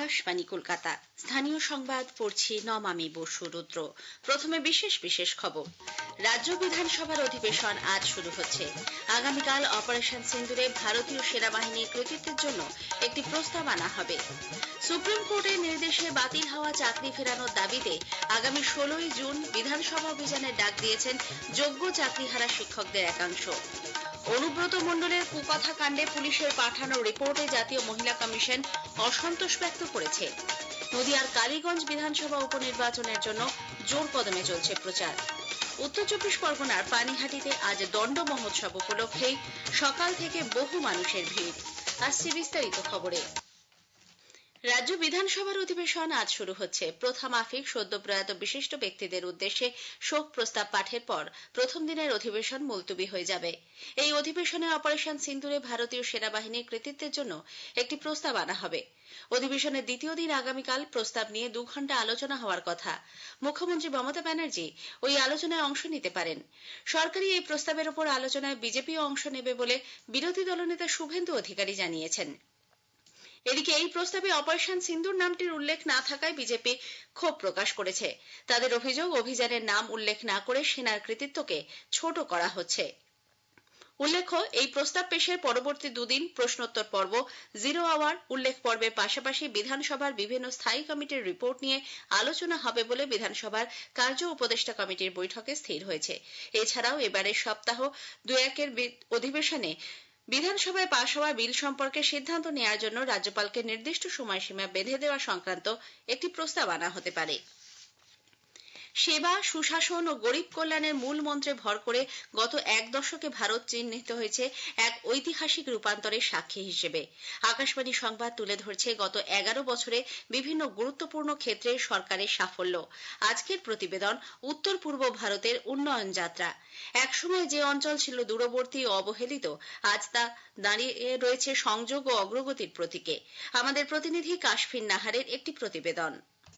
আকাশবাণী কলকাতা স্থানীয় সংবাদ পড়ছি নমামি বসু রুদ্র। প্রথমে বিশেষ বিশেষ খবর। রাজ্য বিধানসভার অধিবেশন আজ শুরু হচ্ছে। আগামীকাল অপারেশন সিন্দুরে ভারতীয় সেনাবাহিনীর কৃতিত্বের জন্য একটি প্রস্তাব আনা হবে। সুপ্রিম কোর্টের নির্দেশে বাতিল হওয়া চাকরি ফেরানোর দাবিতে আগামী 16ই জুন বিধানসভা অভিযানের ডাক দিয়েছেন যোগ্য চাকরিহারা শিক্ষকদের একাংশ। অনুব্রত মণ্ডলের কুকথা কাণ্ডে পুলিশের পাঠানো রিপোর্টে জাতীয় মহিলা কমিশন অসন্তোষ ব্যক্ত করেছে। নদিয়ার কালীগঞ্জ বিধানসভা উপনির্বাচনের জন্য জোর কদমে চলছে প্রচার। উত্তর চব্বিশ পরগনার পানিহাটিতে আজ দণ্ড মহোৎসব উপলক্ষেই সকাল থেকে বহু মানুষের ভিড়। আসছে বিস্তারিত খবরে। রাজ্য বিধানসভার অধিবেশন আজ শুরু হচ্ছে। প্রথামাফিক সদ্য প্রয়াত বিশিষ্ট ব্যক্তিদের উদ্দেশ্যে শোক প্রস্তাব পাঠের পর প্রথম দিনের অধিবেশন মুলতুবি হয়ে যাবে। এই অধিবেশনে অপারেশন সিন্দুরে ভারতীয় সেনাবাহিনীর কৃতিত্বের জন্য একটি প্রস্তাব আনা হবে। অধিবেশনের দ্বিতীয় দিন আগামীকাল প্রস্তাব নিয়ে 2 ঘণ্টা আলোচনা হওয়ার কথা। মুখ্যমন্ত্রী মমতা ব্যানার্জি ওই আলোচনায় অংশ নিতে পারেন। সরকারি এই প্রস্তাবের ওপর আলোচনায় বিজেপিও অংশ নেবে বলে বিরোধী দলনেতা শুভেন্দু অধিকারী জানিয়েছেন। এদিকে এই প্রস্তাবে অপারেশন সিন্দুর নামটির উল্লেখ না থাকায় বিজেপি ক্ষোভ প্রকাশ করেছে। তাদের অভিযোগ, অভিযানের নাম উল্লেখ না করে সেনার কৃতিত্বকে ছোট করা হচ্ছে। উল্লেখ্য, এই প্রস্তাব পেশের পরবর্তী দুদিন প্রশ্নোত্তর পর্ব, জিরো আওয়ার উল্লেখ পর্বের পাশাপাশি বিধানসভার বিভিন্ন স্থায়ী কমিটির রিপোর্ট নিয়ে আলোচনা হবে বলে বিধানসভার কার্য উপদেষ্টা কমিটির বৈঠকে স্থির হয়েছে। এছাড়াও এবারের সপ্তাহ 2-1-এর অধিবেশনে বিধানসভায় পাশ হওয়া বিল সম্পর্কে সিদ্ধান্ত নেওয়ার জন্য রাজ্যপালকে নির্দিষ্ট সময়সীমা বেঁধে দেওয়া সংক্রান্ত একটি প্রস্তাব আনা হতে পারে। সেবা, সুশাসন ও গরিব কল্যাণের মূল মন্ত্রে ভর করে গত 1 দশকে ভারত চিহ্নিত হয়েছে এক ঐতিহাসিক রূপান্তরের সাক্ষী হিসেবে। আকাশবাণী সংবাদ তুলে ধরছে গত 11 বছরে বিভিন্ন গুরুত্বপূর্ণ ক্ষেত্রে সরকারের সাফল্য। আজকের প্রতিবেদন উত্তর পূর্ব ভারতের উন্নয়ন যাত্রা। একসময় যে অঞ্চল ছিল দূরবর্তী ও অবহেলিত, আজ তা দাঁড়িয়ে রয়েছে সংযোগ ও অগ্রগতির প্রতীকে। আমাদের প্রতিনিধি কাশফিন নাহারের একটি প্রতিবেদন।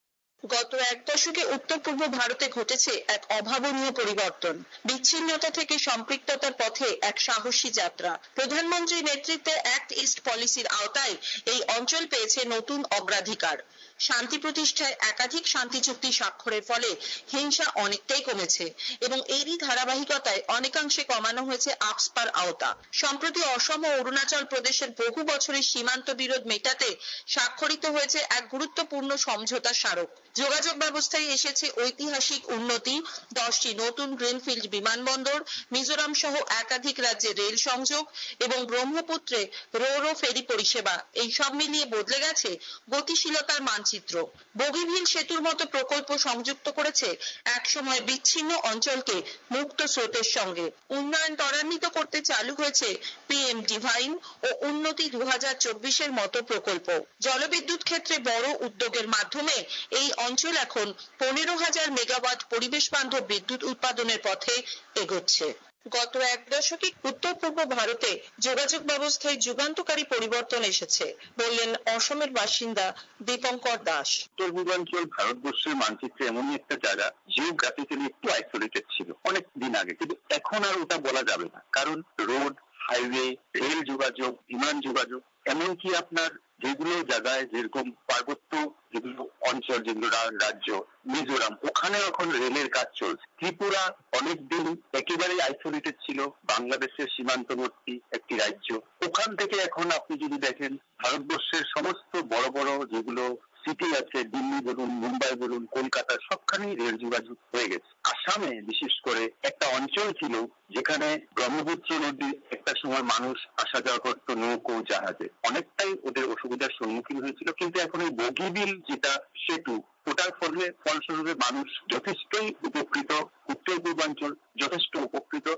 গত 1 দশকে উত্তর পূর্ব ভারতে ঘটেছে এক অভাবনীয় পরিবর্তন। বিচ্ছিন্নতা থেকে সম্পৃক্ততার পথে এক সাহসী যাত্রা। প্রধানমন্ত্রীর নেতৃত্বে অ্যাক্ট ইস্ট পলিসির আওতায় এই অঞ্চল পেয়েছে নতুন অগ্রাধিকার। শান্তি প্রতিষ্ঠায় একাধিক শান্তি চুক্তি স্বাক্ষরের ফলে হিংসা অনেকটাই কমেছে এবং এরই ধারাবাহিকতায় অনেকাংশে কমানো হয়েছে আপসপার আওতা। সম্প্রতি অসম ও অরুণাচল প্রদেশের বহু বছরের সীমান্ত বিরোধ মেটাতে স্বাক্ষরিত হয়েছে এক গুরুত্বপূর্ণ সমঝোতা স্মারক। যোগাযোগ ব্যবস্থায় এসেছে ঐতিহাসিক উন্নতি, 10টি নতুন গ্রিনফিল্ড বিমানবন্দর, মিজোরাম সহ একাধিক রাজ্যে রেল সংযোগ এবং ব্রহ্মপুত্রে রো ফেরি পরিষেবা। এই সব মিলিয়ে বদলে গেছে গতিশীলতার মানচিত্র। বগিভিল সেতুর মতো প্রকল্প সংযুক্ত করেছে একসময় বিচ্ছিন্ন অঞ্চলকে মুক্ত স্রোতের সঙ্গে। উন্নয়ন ত্বরান্বিত করতে চালু হয়েছে PM ডিভাইন ও উন্নতি 2024-এর মতো প্রকল্প। জলবিদ্যুৎ ক্ষেত্রে বড় উদ্যোগের মাধ্যমে এই অঞ্চল এখন 15,000 মেগাওয়াট পরিবেশ বান্ধব বিদ্যুৎ উৎপাদনের পথে এগোচ্ছে। গত 1 দশকে উত্তর পূর্ব ভারতে যোগাযোগ ব্যবস্থায় যুগান্তকারী পরিবর্তন এসেছে, বললেন অসমের বাসিন্দা দীপঙ্কর দাস। উত্তর পূর্বাঞ্চল ভারতবর্ষের মানচিত্রে এমনই একটা জায়গা, জিওগ্রাফিক্যালি একটু আইসোলেটেড ছিল অনেক দিন আগে, কিন্তু এখন আর ওটা বলা যাবে না। কারণ রোড, হাইওয়ে, রেল যোগাযোগ, বিমান যোগাযোগ, এমনকি আপনার যেগুলো জায়গায় যেরকম পার্বত্য যেগুলো অঞ্চল, যেগুলো রাজ্য, মিজোরাম, ওখানে এখন রেলের কাজ চলছে। ত্রিপুরা অনেকদিন একেবারে আইসোলেটেড ছিল, বাংলাদেশের সীমান্তবর্তী একটি রাজ্য। ওখান থেকে এখন আপনি যদি দেখেন ভারতবর্ষের সমস্ত বড় বড় যেগুলো সিটি আছে, দিল্লি বলুন, মুম্বাই বলুন, কলকাতা, সবখানেই রেল যোগাযোগ হয়ে গেছে। আসামে বিশেষ করে একটা অঞ্চল ছিল যেখানে ব্রহ্মপুত্র নদী একটা সময় মানুষ আসা যাওয়া করতো নৌকো, জাহাজে, অনেকটাই ওদের অসুবিধার সম্মুখীন হয়েছিল। কিন্তু এখন এই বগিবিল যেটা সেতু, ওটার ফলস্বরূপে মানুষ যথেষ্টই উপকৃত, উত্তর পূর্বাঞ্চল যথেষ্ট উপকৃত।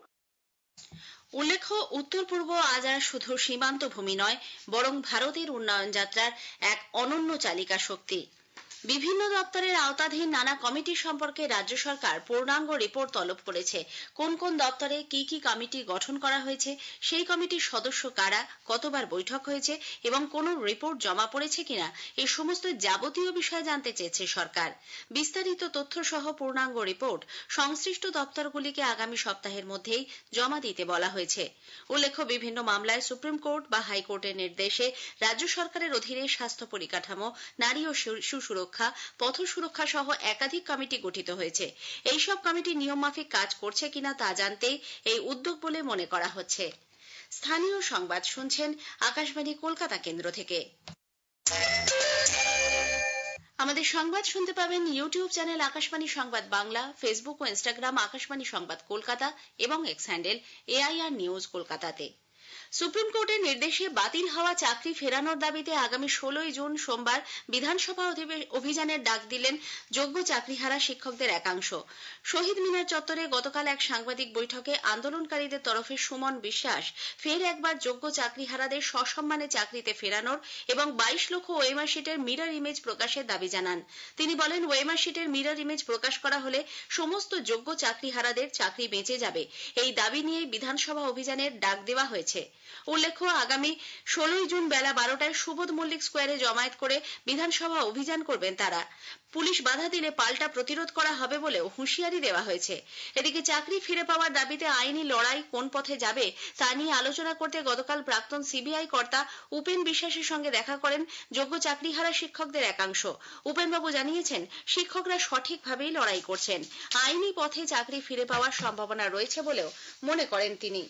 উল্লেখ্য, উত্তর পূর্ব আজ আর শুধু সীমান্ত ভূমি নয়, বরং ভারতের উন্নয়ন যাত্রার এক অনন্য চালিকা শক্তি। বিভিন্ন দপ্তরের আওতাধীন নানা কমিটি সম্পর্কে রাজ্য সরকার পূর্ণাঙ্গ রিপোর্ট তলব করেছে। কোন কোন দপ্তরে কি কি কমিটি গঠন করা হয়েছে, সেই কমিটির সদস্য কারা, কতবার বৈঠক হয়েছে এবং কোনো রিপোর্ট জমা পড়েছে কিনা, এই সমস্ত যাবতীয় বিষয় জানতে চেয়েছে সরকার। বিস্তারিত তথ্য সহ পূর্ণাঙ্গ রিপোর্ট সংশ্লিষ্ট দপ্তরগুলিকে আগামী সপ্তাহের মধ্যেই জমা দিতে বলা হয়েছে। উল্লেখ্য, বিভিন্ন মামলায় সুপ্রিম কোর্ট বা হাইকোর্টের নির্দেশে রাজ্য সরকারের অধীনে স্বাস্থ্য পরিকাঠামো, নারী ও শিশু সুরক্ষা, পথ সুরক্ষা সহ একাধিক কমিটি গঠিত হয়েছে। এইসব কমিটি নিয়মমাফিক কাজ করছে কিনা তা জানতেই এই উদ্যোগ বলে মনে করা হচ্ছে। স্থানীয় সংবাদ শুনছেন আকাশবাণী কলকাতা কেন্দ্র থেকে। আমাদের সংবাদ শুনতে পাবেন ইউটিউব চ্যানেল আকাশবাণী সংবাদ বাংলা, ফেসবুক ও ইনস্টাগ্রাম আকাশবাণী সংবাদ কলকাতা এবং এক্স হ্যান্ডেল AIR নিউজ কলকাতাতে। সুপ্রিম কোর্টের নির্দেশে বাতিল হওয়া চাকরি ফেরানোর দাবিতে আগামী 16 জুন সোমবার বিধানসভা অভিযানের ডাক দিলেন যোগ্য চাকরিহারা শিক্ষকদের একাংশ। শহীদ মিনার চত্বরে গতকাল এক সাংবাদিক বৈঠকে আন্দোলনকারীদের তরফে সুমন বিশ্বাস ফের একবার যোগ্য চাকরিহারাদের সসম্মানে চাকরিতে ফেরানোর এবং 22 লক্ষ ওএমআর শিটের মিরর ইমেজ প্রকাশের দাবি জানান। তিনি বলেন, ওএমআর শিটের মিরর ইমেজ প্রকাশ করা হলে সমস্ত যোগ্য চাকরিহারাদের চাকরি বেঁচে যাবে। এই দাবি নিয়েই বিধানসভা অভিযানের ডাক দেওয়া হয়েছে। উল্লেখ্য, আগামী 16 জুন বেলা 12টায় সুবোধ মল্লিক স্কোয়ারে জমায়েত করে বিধানসভা অভিযান করবেন তারা। পুলিশ বাধা দিলে পাল্টা প্রতিরোধ করা হবে বলেও হুঁশিয়ারি দেওয়া হয়েছে। এদিকে চাকরি ফিরে পাওয়ার দাবিতে আইনি লড়াই কোন পথে যাবে তা নিয়ে আলোচনা করতে গতকাল প্রাক্তন সিবিআই কর্তা উপেন বিশ্বাসের সঙ্গে দেখা করেন যোগ্য চাকরিহারা শিক্ষকদের একাংশ। উপেনবাবু জানিয়েছেন, শিক্ষকরা সঠিকভাবেই লড়াই করছেন। আইনি পথে চাকরি ফিরে পাওয়ার সম্ভাবনা রয়েছে বলেও মনে করেন তিনি।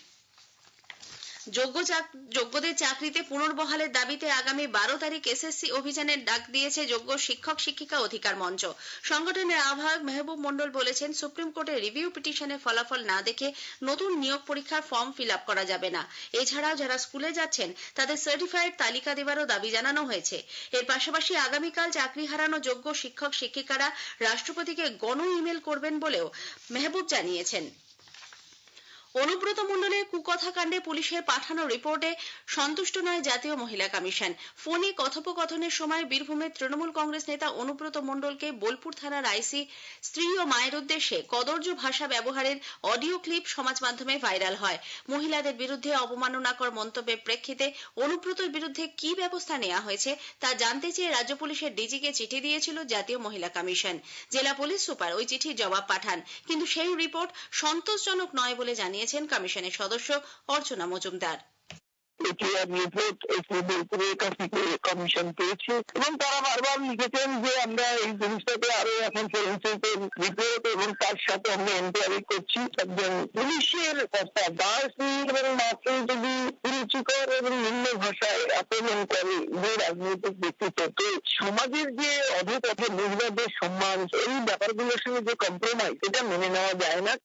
যোগ্যদের চাকরিতে পুনর্বহালের দাবিতে আগামী 12 তারিখ SSC অভিযানের ডাক দিয়েছে যোগ্য শিক্ষক শিক্ষিকা অধিকার মঞ্চ। সংগঠনের আহ্বায়ক মেহবুব মন্ডল বলেছেন, সুপ্রিম কোর্টের রিভিউ পিটিশনের ফলাফল না দেখে নতুন নিয়োগ পরীক্ষার ফর্ম ফিল আপ করা যাবে না। এছাড়াও যারা স্কুলে যাচ্ছেন তাদের সার্টিফাইড তালিকা দেওয়ারও দাবি জানানো হয়েছে। এর পাশাপাশি আগামীকাল চাকরি হারানো যোগ্য শিক্ষক শিক্ষিকারা রাষ্ট্রপতিকে গণ ইমেল করবেন বলেও মেহবুব জানিয়েছেন। অনুব্রত মণ্ডলের কুকথা কাণ্ডে পুলিশের পাঠানো রিপোর্টে সন্তুষ্ট নয় জাতীয় মহিলা কমিশন। ফোনে কথোপকথনের সময় বীরভূমের তৃণমূল কংগ্রেস নেতা অনুব্রত মণ্ডলকে বোলপুর থানার আইসি স্ত্রী ও মায়ের উদ্দেশ্যে কদর্য ভাষা ব্যবহারের অডিও ক্লিপ সমাজ মাধ্যমে ভাইরাল হয়। মহিলাদের বিরুদ্ধে অবমাননাকর মন্তব্যের প্রেক্ষিতে অনুব্রতর বিরুদ্ধে কি ব্যবস্থা নেওয়া হয়েছে তা জানতে চেয়ে রাজ্য পুলিশের ডিজিকে চিঠি দিয়েছিল জাতীয় মহিলা কমিশন। জেলা পুলিশ সুপার ওই চিঠির জবাব পাঠান, কিন্তু সেই রিপোর্ট সন্তোষজনক নয় বলে জানিয়েছেন কমিশনের সদস্য অর্চনা মজুমদার। বোলপুরের কাছ থেকে কমিশন পেয়েছে এবং তারা বারবার লিখেছেন যে আমরা এই জিনিসটাকে আরো এখন ফরেনসিক রিপোর্ট এবং তার সাথে আমরা এনকোয়ারি করছি। একজন পুলিশের কর্তা দাস এবং মাকে যদি রুচিকর এবং নিম্ন ভাষায় আক্রমণ করে যে রাজনৈতিক ব্যক্তিত্ব, তো সমাজের যে অধপথে মহিলাদের সম্মান, এই ব্যাপারগুলোর সঙ্গে যে কম্প্রোমাইজ, এটা মেনে নেওয়া যায় না।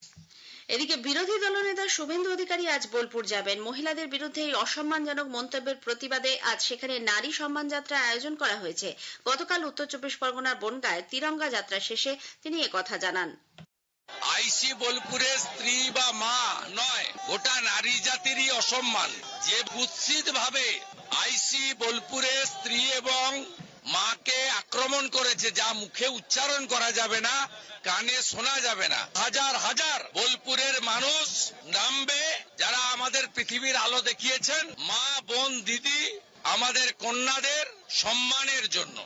এদিকে বিরোধী দলনেতা শুভেন্দু অধিকারী আজ বোলপুর যাবেন। মহিলাদের বিরুদ্ধে এই অসম্মানজনক মন্তব্যের প্রতিবাদে আজ সেখানে নারী সম্মান যাত্রা আয়োজন করা হয়েছে। গতকাল উত্তর 24 পরগনার বনগাঁয় তিরঙ্গা যাত্রা শেষে তিনি একথা জানান। আইসি বোলপুরের স্ত্রী বা মা নয়, গোটা নারী জাতিরই অসম্মান। যে কুৎসিত ভাবে আইসি বোলপুরের স্ত্রী এবং মাকে আক্রমণ করেছে, যা মুখে উচ্চারণ করা যাবে না, কানে শোনা যাবে না। হাজার হাজার বোলপুরের মানুষ নামবে, যারা আমাদের পৃথিবীর আলো দেখিয়েছেন, মা বোন দিদি আমাদের কন্যাদের সম্মানের জন্য।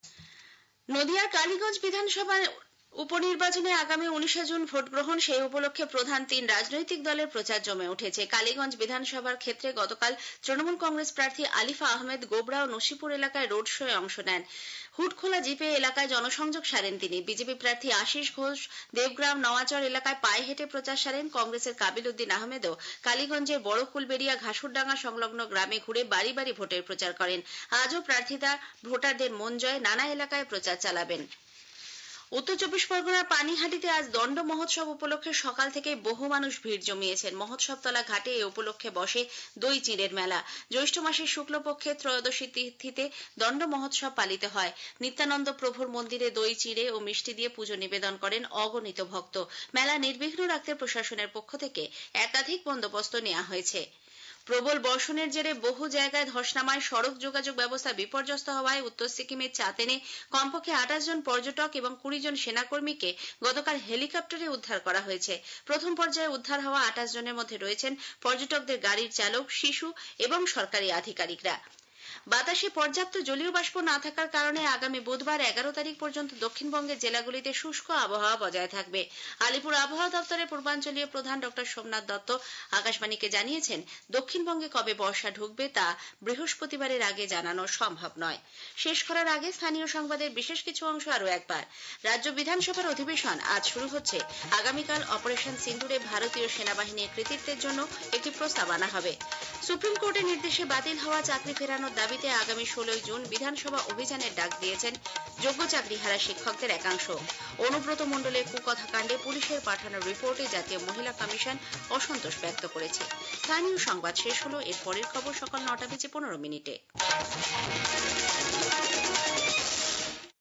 নদিয়ার কালীগঞ্জ বিধানসভার উপনির্বাচনে আগামী 19 জুন ভোট গ্রহণ, সেই উপলক্ষে প্রধান 3 রাজনৈতিক দলের প্রচার জমে উঠেছে। কালীগঞ্জ বিধানসভার ক্ষেত্রে গতকাল তৃণমূল কংগ্রেস প্রার্থী আলিফা আহমেদ গোবরা ও নসিপুর এলাকায় রোড শোয়ে অংশ নেন। হুটখোলা জিপে এলাকায় জনসংযোগ সারেন তিনি। বিজেপি প্রার্থী আশিস ঘোষ দেবগ্রাম নওয়াচর এলাকায় পায়ে হেঁটে প্রচার সারেন। কংগ্রেসের কাবিল উদ্দিন আহমেদও কালীগঞ্জের বড় ফুলবেড়িয়া ঘাসুরডাঙ্গা সংলগ্ন গ্রামে ঘুরে বাড়ি বাড়ি ভোটের প্রচার করেন। আজও প্রার্থীরা ভোটারদের মন জয়ে নানা এলাকায় প্রচার চালাবেন। উত্তর 24 পরগনার পানিহাটিতে আজ দণ্ড মহোৎসব উপলক্ষে সকাল থেকে বহু মানুষ ভিড় জমিয়েছেন। মহোৎসবতলা ঘাটে এ উপলক্ষে বসে দই চিঁড়ের মেলা। জ্যৈষ্ঠ মাসের শুক্লপক্ষে ত্রয়োদশী তিথিতে দণ্ড মহোৎসব পালিত হয়। নিত্যানন্দ প্রভুর মন্দিরে দই চিঁড়ে ও মিষ্টি দিয়ে পুজো নিবেদন করেন অগণিত ভক্ত। মেলা নির্বিঘ্ন রাখতে প্রশাসনের পক্ষ থেকে একাধিক বন্দোবস্ত নেওয়া হয়েছে। প্রবল বর্ষণের জেরে বহু জায়গায় ধস নামায় সড়ক যোগাযোগ ব্যবস্থা বিপর্যস্ত হওয়ায় উত্তর সিকিমের চাতেনে কমপক্ষে 28 জন পর্যটক এবং 20 জন সেনাকর্মীকে গতকাল হেলিকপ্টারে উদ্ধার করা হয়েছে। প্রথম পর্যায়ে উদ্ধার হওয়া 28 জনের মধ্যে রয়েছেন পর্যটকদের গাড়ির চালক, শিশু এবং সরকারি আধিকারিকরা। বাতাসে পর্যাপ্ত জলীয় বাষ্প না থাকার কারণে আগামী বুধবার 11 তারিখ পর্যন্ত দক্ষিণবঙ্গের জেলাগুলিতে শুষ্ক আবহাওয়া বজায় থাকবে। আলিপুর আবহাওয়া দপ্তরের পূর্বাঞ্চলীয় প্রধান ডক্টর সোমনাথ দত্ত আকাশবাণীকে জানিয়েছেন, দক্ষিণবঙ্গে কবে বর্ষা ঢুকবে তা বৃহস্পতিবারের আগে জানানো সম্ভব নয়। শেষ করার আগে স্থানীয় সংবাদের বিশেষ কিছু অংশ আরও একবার। রাজ্য বিধানসভার অধিবেশন আজ শুরু হচ্ছে। আগামীকাল অপারেশন সিন্দুরে ভারতীয় সেনাবাহিনীর কৃতিত্বের জন্য একটি প্রস্তাব আনা হবে। সুপ্রিম কোর্টের নির্দেশে বাতিল হওয়া চাকরি ফেরানোর দাবিতে আগামী 16 জুন বিধানসভা অভিযানের ডাক দিয়েছেন যোগ্য চাকরিহারা শিক্ষকদের একাংশ। অনুব্রত মণ্ডলের কুকথা কাণ্ডে পুলিশের পাঠানো রিপোর্টে জাতীয় মহিলা কমিশন অসন্তোষ ব্যক্ত করেছে। স্থানীয় সংবাদ শেষ হলো। এর পরের খবর সকাল 9টা বেজে 15 মিনিটে।